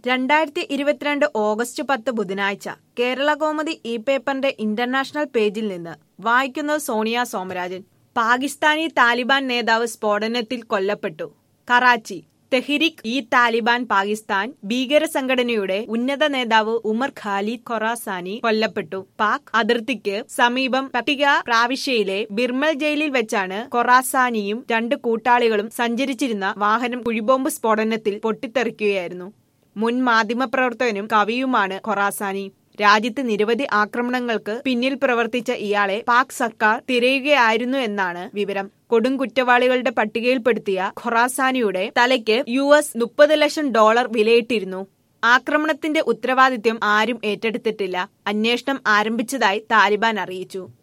2022 August 10 ബുധനാഴ്ച കേരളകൗമുദി പേപ്പറിന്റെ international പേജിൽ നിന്ന് വായിക്കുന്നത് സോണിയ സോമരാജൻ. പാകിസ്ഥാനി താലിബാൻ നേതാവ് സ്ഫോടനത്തിൽ കൊല്ലപ്പെട്ടു. കറാച്ചി. തെഹ്രിക് താലിബാൻ പാകിസ്ഥാൻ ഭീകര സംഘടനയുടെ ഉന്നത നേതാവ് ഉമർ ഖാലിദ് ഖൊറാസാനി കൊല്ലപ്പെട്ടു. പാക് അതിർത്തിക്ക് സമീപം പട്ടിക പ്രാവിശ്യയിലെ ബിർമൽ ജയിലിൽ വെച്ചാണ് ഖൊറാസാനിയും രണ്ട് കൂട്ടാളികളും സഞ്ചരിച്ചിരുന്ന വാഹനം കുഴിബോംബ് സ്ഫോടനത്തിൽ പൊട്ടിത്തെറിക്കുകയായിരുന്നു. മുൻ മാധ്യമപ്രവർത്തകനും കവിയുമാണ് ഖൊറാസാനി. രാജ്യത്ത് നിരവധി ആക്രമണങ്ങൾക്ക് പിന്നിൽ പ്രവർത്തിച്ച ഇയാളെ പാക് സർക്കാർ തിരയുകയായിരുന്നു എന്നാണ് വിവരം. കൊടും കുറ്റവാളികളുടെ പട്ടികയിൽപ്പെടുത്തിയ ഖൊറാസാനിയുടെ തലയ്ക്ക് $30 ലക്ഷം വിലയിട്ടിരുന്നു. ആക്രമണത്തിന്റെ ഉത്തരവാദിത്വം ആരും ഏറ്റെടുത്തിട്ടില്ല. അന്വേഷണം ആരംഭിച്ചതായി താലിബാൻ അറിയിച്ചു.